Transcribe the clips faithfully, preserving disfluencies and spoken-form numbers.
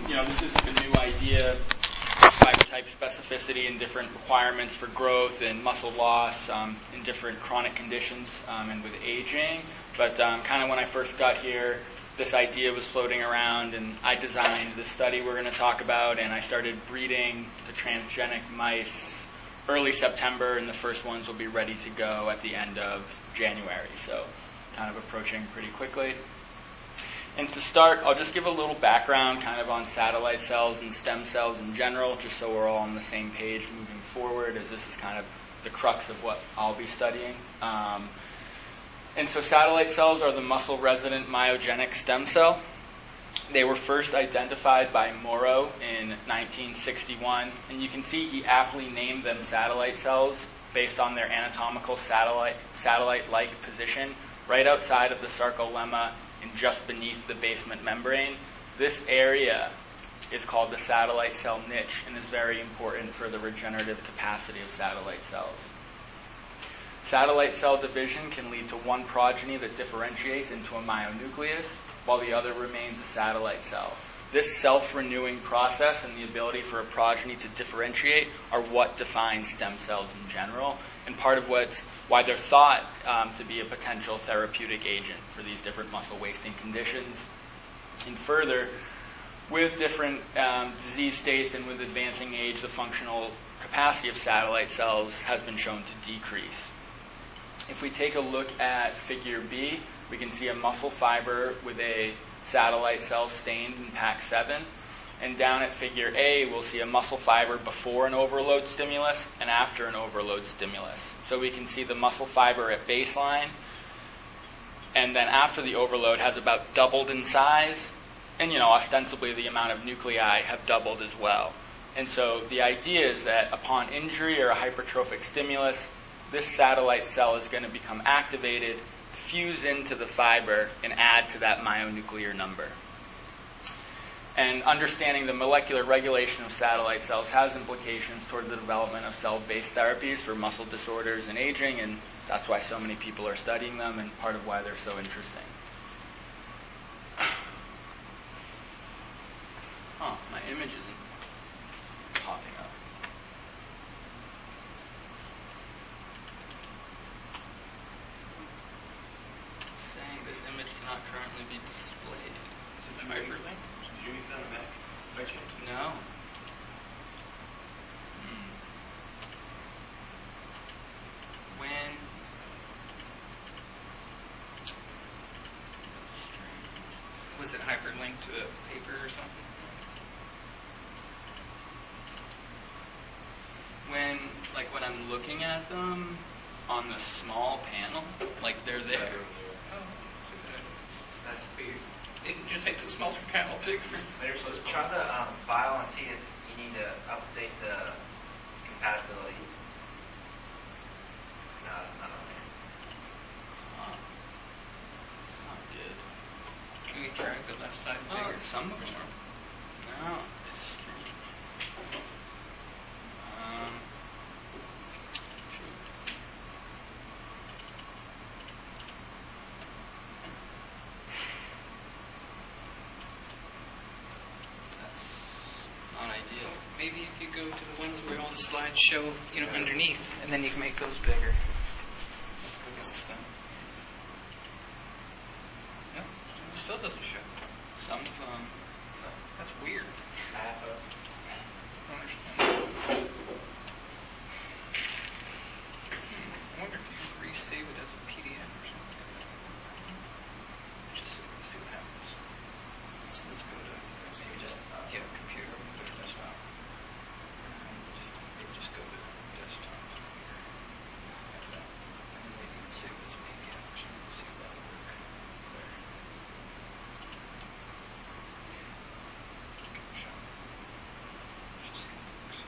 you know, this is the new idea, fiber-type specificity and different requirements for growth and muscle loss um, in different chronic conditions um, and with aging. But um, kind of when I first got here, this idea was floating around, and I designed the study we're going to talk about, and I started breeding the transgenic mice early September, and the first ones will be ready to go at the end of January, so kind of approaching pretty quickly. And to start, I'll just give a little background kind of on satellite cells and stem cells in general, just so we're all on the same page moving forward, as this is kind of the crux of what I'll be studying. Um, and so satellite cells are the muscle-resident myogenic stem cell. They were first identified by Morrow in nineteen sixty-one, and you can see he aptly named them satellite cells based on their anatomical satellite, satellite-like position right outside of the sarcolemma and just beneath the basement membrane. This area is called the satellite cell niche and is very important for the regenerative capacity of satellite cells. Satellite cell division can lead to one progeny that differentiates into a myonucleus, while the other remains a satellite cell. This self-renewing process and the ability for a progeny to differentiate are what defines stem cells in general, and part of what's why they're thought um, to be a potential therapeutic agent for these different muscle wasting conditions. And further, with different um, disease states and with advancing age, the functional capacity of satellite cells has been shown to decrease. If we take a look at figure B, we can see a muscle fiber with a satellite cell stained in P A C seven. And down at figure A, we'll see a muscle fiber before an overload stimulus and after an overload stimulus. So we can see the muscle fiber at baseline, and then after the overload has about doubled in size, and, you know, ostensibly the amount of nuclei have doubled as well. And so the idea is that upon injury or a hypertrophic stimulus, this satellite cell is going to become activated, fuse into the fiber, and add to that myonuclear number. And understanding the molecular regulation of satellite cells has implications toward the development of cell-based therapies for muscle disorders and aging, and that's why so many people are studying them and part of why they're so interesting. Oh, my image isn't popping up. Saying this image cannot currently be displayed. Is it the hyperlink? Did you make that on a Mac by chance? No. Hmm. When Was it hyperlinked to a paper or something? when like when I'm looking at them on the small panel, like they're there. Oh, That's weird. it just makes a smaller panel bigger. Later, so try the um, file and see if you need to update the compatibility. No, it's not on there. Oh, it's not good. Can you drag the left side Oh, bigger? some of them are. No, it's strange. Um, shoot. That's not ideal. Maybe if you go to the ones where all the slides show, you know, underneath, and then you can make those bigger. Let's go get this done. No, it still doesn't show. Some of them. That's weird. Half of. I don't understand. Hmm. I wonder if you could resave it as a P D F or something. Just so we can see what happens. Let's go to maybe just get a computer and go to desktop. Maybe just go to desktop. And then maybe you can save it as a P D F or something. See if that'll work. There. Give it a shot. Just see if it works.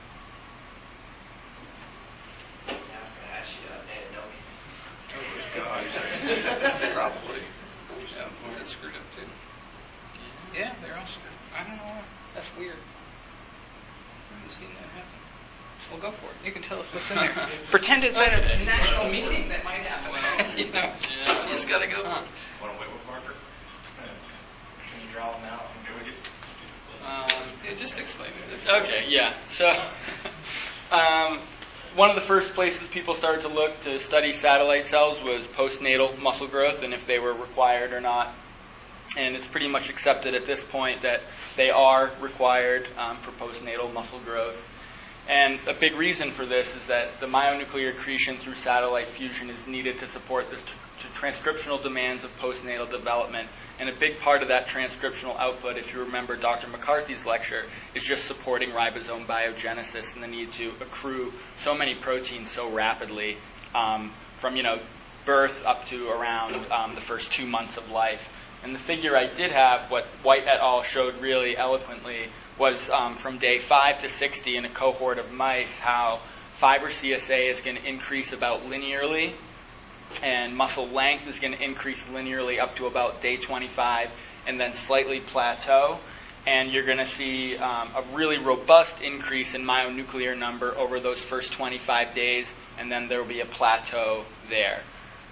Yeah, I was going to ask you to update Adobe. Oh, gosh. Probably. Yeah, was it screwed up too? Yeah, they're all screwed. I don't know why. That's weird. I haven't seen that happen. Well, go for it. You can tell us what's in there. Pretend it's at a national meeting. That might happen. you know, Yeah. you just got to go. Huh. Want to wait with marker? Can you draw them out and do it? Um, just explain it. Okay, yeah. So, um, one of the first places people started to look to study satellite cells was postnatal muscle growth and if they were required or not. And it's pretty much accepted at this point that they are required um, for postnatal muscle growth. And a big reason for this is that the myonuclear accretion through satellite fusion is needed to support the tr- transcriptional demands of postnatal development. And a big part of that transcriptional output, if you remember Doctor McCarthy's lecture, is just supporting ribosome biogenesis and the need to accrue so many proteins so rapidly um, from, you know, birth up to around um, the first two months of life. And the figure I did have, what White et al. Showed really eloquently, was um, from day five to sixty in a cohort of mice, how fiber C S A is going to increase about linearly, and muscle length is going to increase linearly up to about day twenty-five, and then slightly plateau. And you're going to see um, a really robust increase in myonuclear number over those first twenty-five days, and then there will be a plateau there.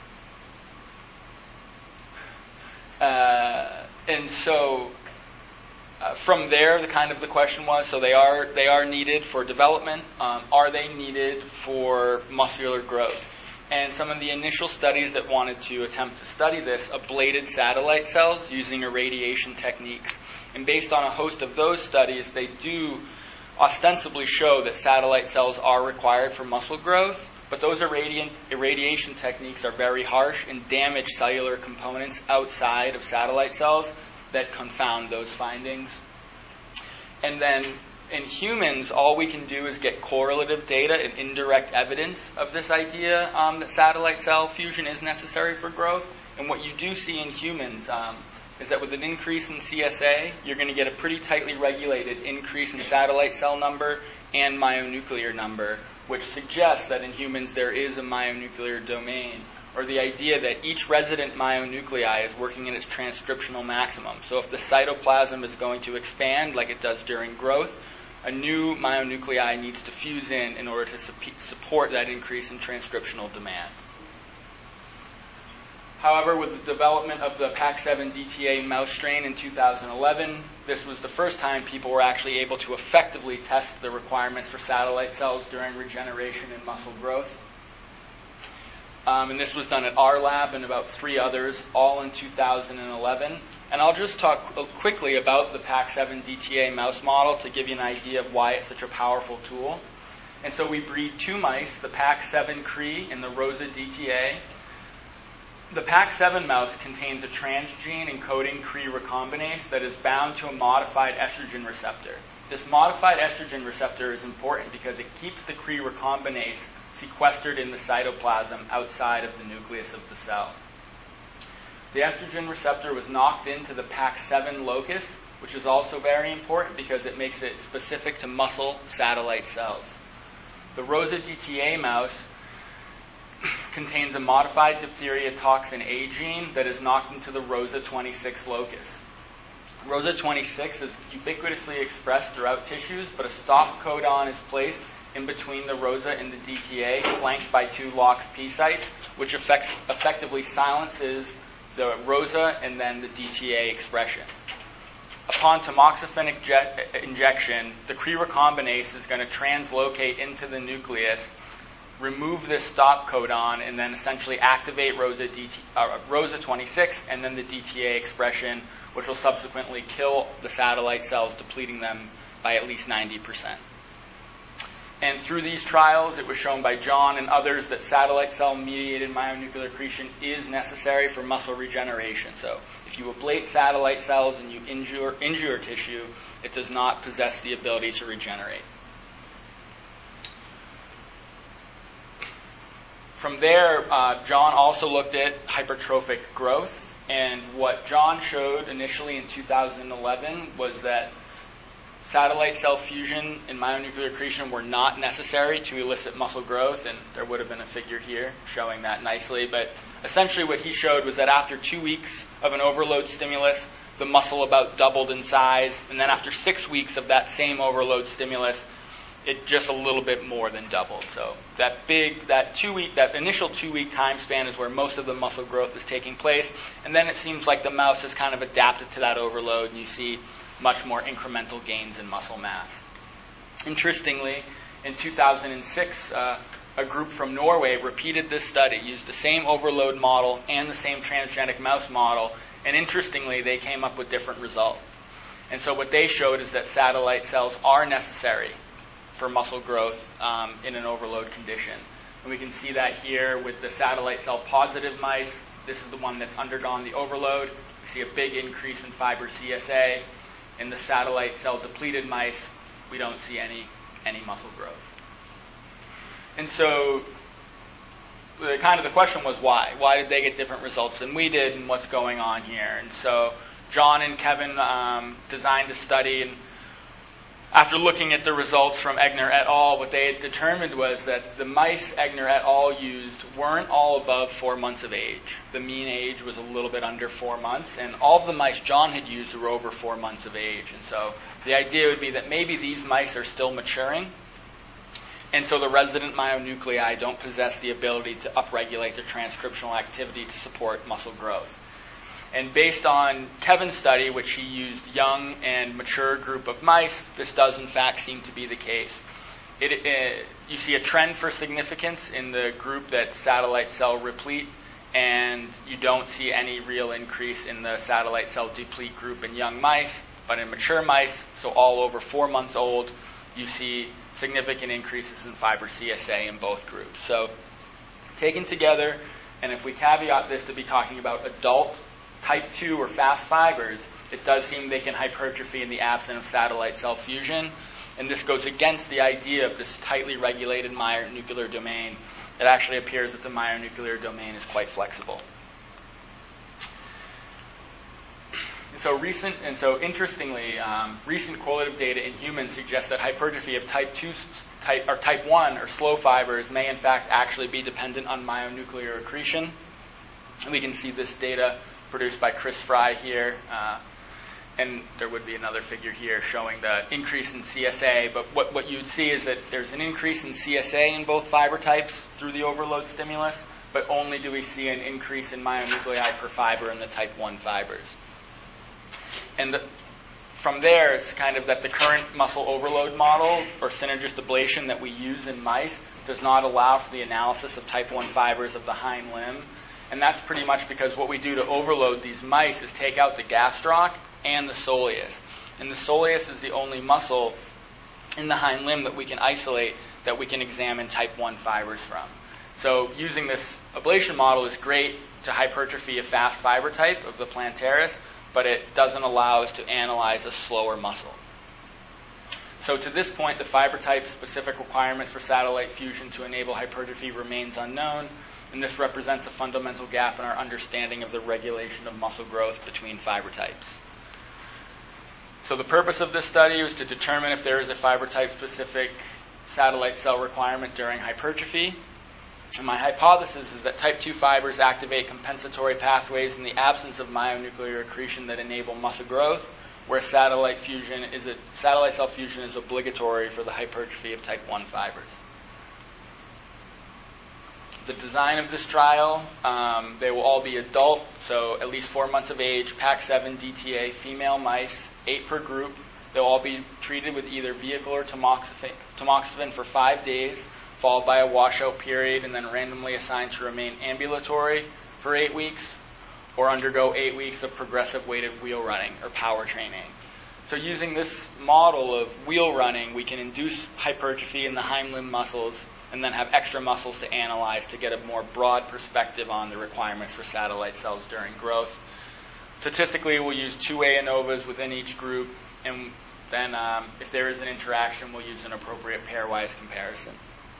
Uh, and so uh, from there, the kind of the question was, so they are they are needed for development. Um, are they needed for muscular growth? And some of the initial studies that wanted to attempt to study this ablated satellite cells using irradiation techniques. And based on a host of those studies, they do ostensibly show that satellite cells are required for muscle growth. But those irradiant, irradiation techniques are very harsh and damage cellular components outside of satellite cells that confound those findings. And then in humans, all we can do is get correlative data and indirect evidence of this idea um, that satellite cell fusion is necessary for growth. And what you do see in humans um, is that with an increase in C S A, you're going to get a pretty tightly regulated increase in satellite cell number and myonuclear number, which suggests that in humans there is a myonuclear domain, or the idea that each resident myonuclei is working in its transcriptional maximum. So if the cytoplasm is going to expand like it does during growth, a new myonuclei needs to fuse in in order to su- support that increase in transcriptional demand. However, with the development of the P A C seven D T A mouse strain in two thousand eleven, this was the first time people were actually able to effectively test the requirements for satellite cells during regeneration and muscle growth. Um, and this was done at our lab and about three others, all in two thousand eleven. And I'll just talk quickly about the P A C seven D T A mouse model to give you an idea of why it's such a powerful tool. And so we breed two mice, the P A C seven Cree and the Rosa D T A. The P A C seven mouse contains a transgene encoding Cree recombinase that is bound to a modified estrogen receptor. This modified estrogen receptor is important because it keeps the Cree recombinase sequestered in the cytoplasm outside of the nucleus of the cell. The estrogen receptor was knocked into the P A C seven locus, which is also very important because it makes it specific to muscle satellite cells. The Rosa D T A mouse contains a modified diphtheria toxin A gene that is knocked into the Rosa twenty-six locus. Rosa twenty-six is ubiquitously expressed throughout tissues, but a stop codon is placed in between the Rosa and the D T A, flanked by two LOX P sites, which affects, effectively silences the Rosa and then the D T A expression. Upon tamoxifen inje- injection, the Cree recombinase is going to translocate into the nucleus, remove this stop codon, and then essentially activate Rosa, D T, uh, Rosa twenty-six and then the D T A expression, which will subsequently kill the satellite cells, depleting them by at least ninety percent. And through these trials, it was shown by John and others that satellite cell-mediated myonuclear accretion is necessary for muscle regeneration. So if you ablate satellite cells and you injure, injure tissue, it does not possess the ability to regenerate. From there, uh, John also looked at hypertrophic growth, and what John showed initially in two thousand eleven was that satellite cell fusion and myonuclear accretion were not necessary to elicit muscle growth, and there would have been a figure here showing that nicely. But essentially what he showed was that after two weeks of an overload stimulus, the muscle about doubled in size, and then after six weeks of that same overload stimulus, it just a little bit more than doubled. So that big, that two week, that initial two week time span is where most of the muscle growth is taking place, and then it seems like the mouse has kind of adapted to that overload, and you see much more incremental gains in muscle mass. Interestingly, in two thousand six, uh, a group from Norway repeated this study, used the same overload model and the same transgenic mouse model, and interestingly, they came up with different results. And so what they showed is that satellite cells are necessary for muscle growth um, in an overload condition. And we can see that here with the satellite cell positive mice. This is the one that's undergone the overload. We see a big increase in fiber C S A. In the satellite cell depleted mice, we don't see any, any muscle growth. And so the, kind of the question was why? Why did they get different results than we did, and what's going on here? And so John and Kevin um, designed a study, and after looking at the results from Egner et al., what they had determined was that the mice Egner et al. Used weren't all above four months of age. The mean age was a little bit under four months, and all of the mice John had used were over four months of age. And so the idea would be that maybe these mice are still maturing, and so the resident myonuclei don't possess the ability to upregulate their transcriptional activity to support muscle growth. And based on Kevin's study, which he used young and mature group of mice, this does in fact seem to be the case. It, it, you see a trend for significance in the group that's satellite cell replete, and you don't see any real increase in the satellite cell deplete group in young mice, but in mature mice, so all over four months old, you see significant increases in fiber C S A in both groups. So taken together, and if we caveat this to be talking about adult type two or fast fibers, it does seem they can hypertrophy in the absence of satellite cell fusion. And this goes against the idea of this tightly regulated myonuclear domain. It actually appears that the myonuclear domain is quite flexible. And so recent, and so interestingly, um, recent correlative data in humans suggests that hypertrophy of type two type or type one or slow fibers may in fact actually be dependent on myonuclear accretion. And we can see this data produced by Chris Fry here, uh, and there would be another figure here showing the increase in C S A, but what, what you'd see is that there's an increase in C S A in both fiber types through the overload stimulus, but only do we see an increase in myonuclei per fiber in the type one fibers. And the, from there, it's kind of that the current muscle overload model, or synergist ablation that we use in mice, does not allow for the analysis of type one fibers of the hind limb. And that's pretty much because what we do to overload these mice is take out the gastroc and the soleus. And the soleus is the only muscle in the hind limb that we can isolate, that we can examine type one fibers from. So using this ablation model is great to hypertrophy a fast fiber type of the plantaris, but it doesn't allow us to analyze a slower muscle. So to this point, the fiber type specific requirements for satellite fusion to enable hypertrophy remains unknown, and this represents a fundamental gap in our understanding of the regulation of muscle growth between fiber types. So the purpose of this study was to determine if there is a fiber type specific satellite cell requirement during hypertrophy. And my hypothesis is that type two fibers activate compensatory pathways in the absence of myonuclear accretion that enable muscle growth, where satellite fusion is a, satellite cell fusion is obligatory for the hypertrophy of type one fibers. The design of this trial, um, they will all be adult, so at least four months of age, P A C seven D T A female mice, eight per group. They'll all be treated with either vehicle or tamoxifen, tamoxifen for five days, followed by a washout period, and then randomly assigned to remain ambulatory for eight weeks, or undergo eight weeks of progressive weighted wheel running or power training. So using this model of wheel running, we can induce hypertrophy in the hind limb muscles and then have extra muscles to analyze to get a more broad perspective on the requirements for satellite cells during growth. Statistically, we'll use two A ANOVAs within each group, and then um, if there is an interaction, we'll use an appropriate pairwise comparison.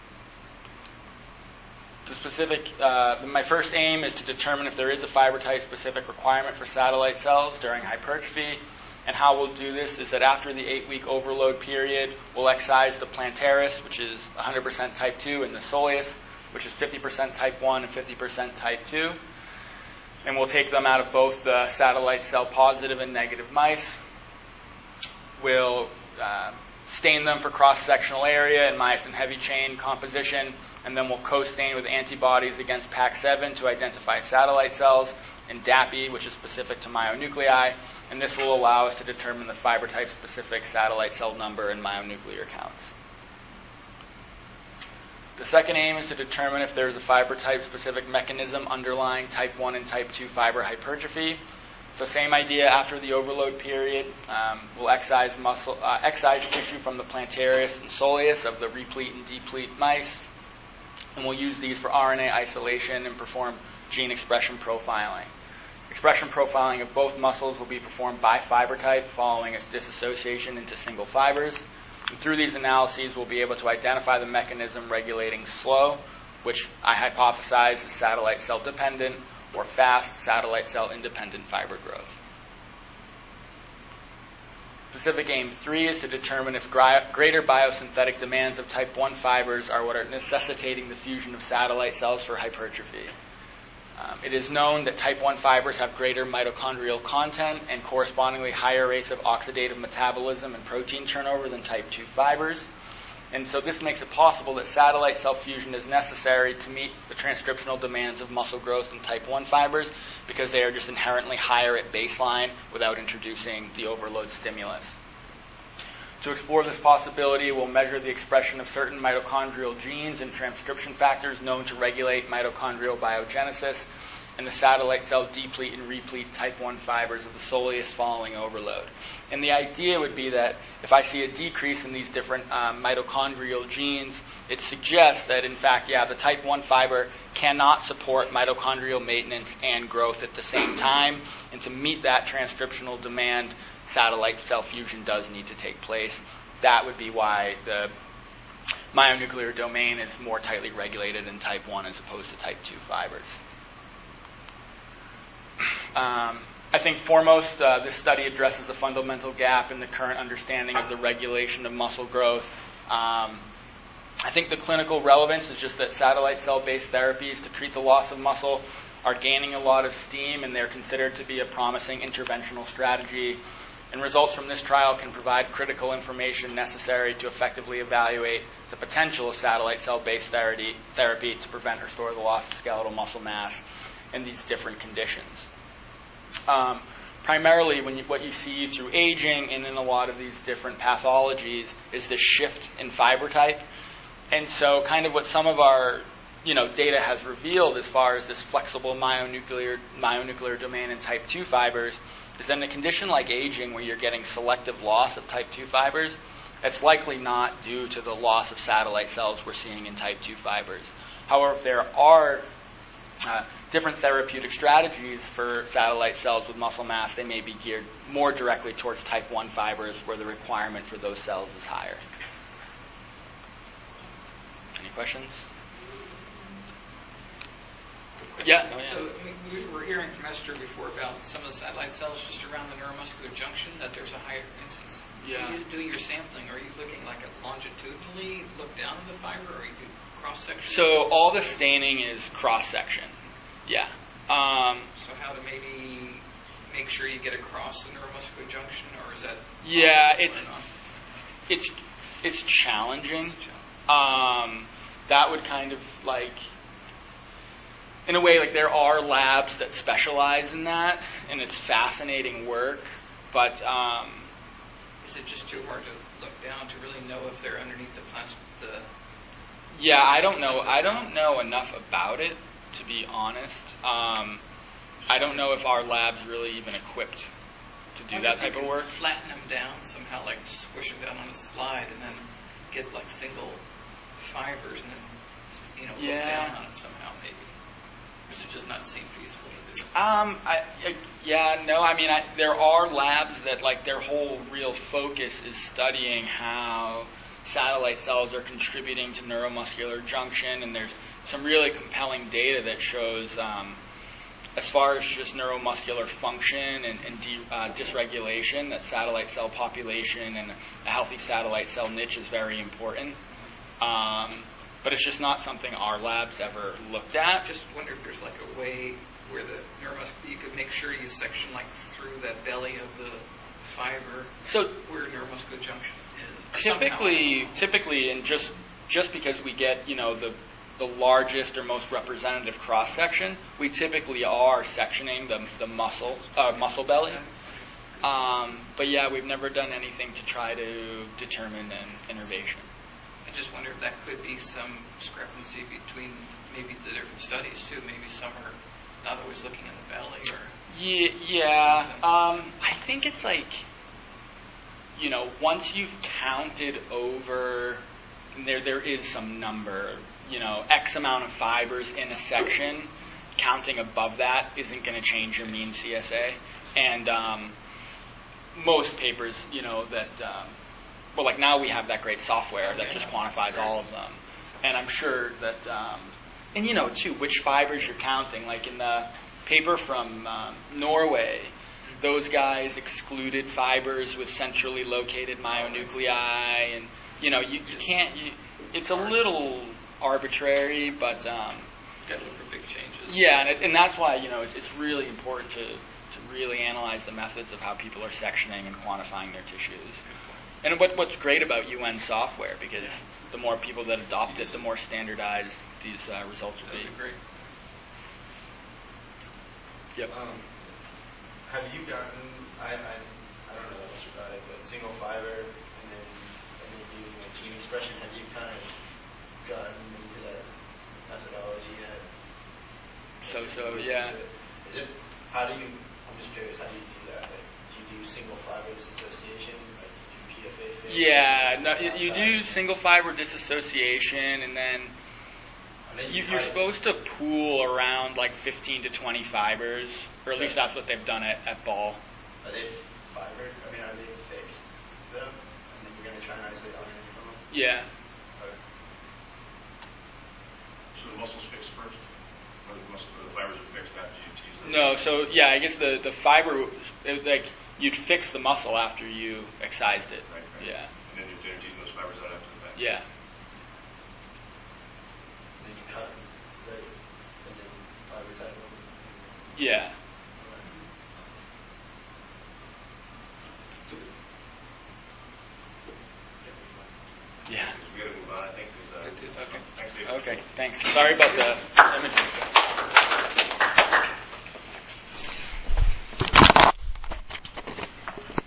The specific, uh, my first aim is to determine if there is a fiber type specific requirement for satellite cells during hypertrophy. And how we'll do this is that after the eight-week overload period, we'll excise the plantaris, which is one hundred percent type two, and the soleus, which is fifty percent type one and fifty percent type two. And we'll take them out of both the satellite cell positive and negative mice. We'll uh, stain them for cross-sectional area and myosin heavy chain composition, and then we'll co-stain with antibodies against P A X seven to identify satellite cells, and D A P I, which is specific to myonuclei, and this will allow us to determine the fiber type-specific satellite cell number and myonuclear counts. The second aim is to determine if there is a fiber type-specific mechanism underlying type one and type two fiber hypertrophy. So same idea, after the overload period, um, we'll excise, muscle, uh, excise tissue from the plantaris and soleus of the replete and deplete mice, and we'll use these for R N A isolation and perform gene expression profiling. Expression profiling of both muscles will be performed by fiber type following its dissociation into single fibers. And through these analyses, we'll be able to identify the mechanism regulating slow, which I hypothesize is satellite cell dependent, or fast satellite cell independent fiber growth. Specific aim three is to determine if gri- greater biosynthetic demands of type one fibers are what are necessitating the fusion of satellite cells for hypertrophy. Um, it is known that type one fibers have greater mitochondrial content and correspondingly higher rates of oxidative metabolism and protein turnover than type two fibers. And so this makes it possible that satellite cell fusion is necessary to meet the transcriptional demands of muscle growth in type one fibers because they are just inherently higher at baseline without introducing the overload stimulus. To explore this possibility, we'll measure the expression of certain mitochondrial genes and transcription factors known to regulate mitochondrial biogenesis and the satellite cell deplete and replete type one fibers of the soleus following overload. And the idea would be that if I see a decrease in these different um, mitochondrial genes, it suggests that, in fact, yeah, the type one fiber cannot support mitochondrial maintenance and growth at the same time. And to meet that transcriptional demand, satellite cell fusion does need to take place. That would be why the myonuclear domain is more tightly regulated in type one as opposed to type two fibers. Um, I think foremost, uh, this study addresses a fundamental gap in the current understanding of the regulation of muscle growth. Um, I think the clinical relevance is just that satellite cell-based therapies to treat the loss of muscle are gaining a lot of steam, and they're considered to be a promising interventional strategy. And results from this trial can provide critical information necessary to effectively evaluate the potential of satellite cell-based therapy, therapy to prevent or restore the loss of skeletal muscle mass in these different conditions. Um, primarily, when you, what you see through aging and in a lot of these different pathologies is this shift in fiber type. And so kind of what some of our you know, data has revealed as far as this flexible myonuclear, myonuclear domain in type two fibers is that in a condition like aging where you're getting selective loss of type two fibers, it's likely not due to the loss of satellite cells we're seeing in type two fibers. However, if there are uh, different therapeutic strategies for satellite cells with muscle mass, they may be geared more directly towards type one fibers where the requirement for those cells is higher. Any questions? Yeah. Oh, yeah. So I mean, we were hearing from Esther before about some of the satellite cells just around the neuromuscular junction, that there's a higher instance. Yeah. When you do your sampling, are you looking like a longitudinally look down at the fiber, or you do cross-section? So all the staining is cross-section. Yeah. Um, so how to maybe make sure you get across the neuromuscular junction, or is that? Yeah, it's it's it's challenging. It's challenging. Um, that would kind of like. In a way, like there are labs that specialize in that, and it's fascinating work. But um, is it just too hard to look down to really know if they're underneath the plastic? The yeah, I don't know. I don't know enough about it, to be honest. Um, I don't know if our lab's really even equipped to do that type of work. Flatten them down somehow, like squish them down on a slide, and then get like single fibers, and then you know yeah. look down on it somehow, maybe. Or does it just not seem feasible to do? Um, I, I, yeah, no, I mean, I, there are labs that, like, their whole real focus is studying how satellite cells are contributing to neuromuscular junction, and there's some really compelling data that shows, um, as far as just neuromuscular function and, and de, uh, dysregulation, that satellite cell population and a healthy satellite cell niche is very important. Um, But it's just not something our lab's ever looked at. Just wonder if there's like a way where the neuromuscular, you could make sure you section like through that belly of the fiber, so where neuromuscular junction is. typically, typically, and just just because we get you know the the largest or most representative cross section, we typically are sectioning the the muscle uh, muscle belly. Um, but yeah, we've never done anything to try to determine an innervation. I just wonder if that could be some discrepancy between maybe the different studies too. Maybe some are not always looking in the belly or. Yeah, yeah. Um, I think it's like, you know, once you've counted over, there there is some number, you know, X amount of fibers in a section, counting above that isn't going to change your mean C S A. And um, most papers, you know, that, um, well, like now we have that great software that just quantifies all of them. And I'm sure that, um, and you know, too, which fibers you're counting. Like in the paper from um, Norway, those guys excluded fibers with centrally located myonuclei, and you know, you, you can't. You, it's a little arbitrary, but um, got to look for big changes. Yeah, and, it, and that's why you know it's, it's really important to to really analyze the methods of how people are sectioning and quantifying their tissues. And what what's great about U N software, because the more people that adopt it, the more standardized these uh, results will be. That'd be great. Yep. Um, have you gotten, I, I I don't know that much about it, but single fiber and then and then using like gene expression, have you kind of gotten into that methodology yet? So so yeah. Is it, how do you, I'm just curious, how do you do that? Like, do you do single fiber dissociation? Like, do you do P F A phase? Yeah, no, you, you do single fiber dissociation, and then You, you're supposed to pool around like fifteen to twenty fibers, or at least that's what they've done at, at Ball. Are they fibered? I mean, are they fixed, though? And then you're going to try and isolate iron from them? Yeah. Okay. So the muscle's fixed first? Or the, muscle, or the fibers are fixed after you tease them? No, so yeah, I guess the, the fiber, it was like you'd fix the muscle after you excised it. Right, right. Yeah. And then you're teasing those fibers out after the fact? Yeah. Then you cut them, right? And then fiber type them? Yeah. Yeah. We got to move on, I think. 'Cause, uh, Okay. Thanks, David. Okay, thanks. Sorry about the imaging.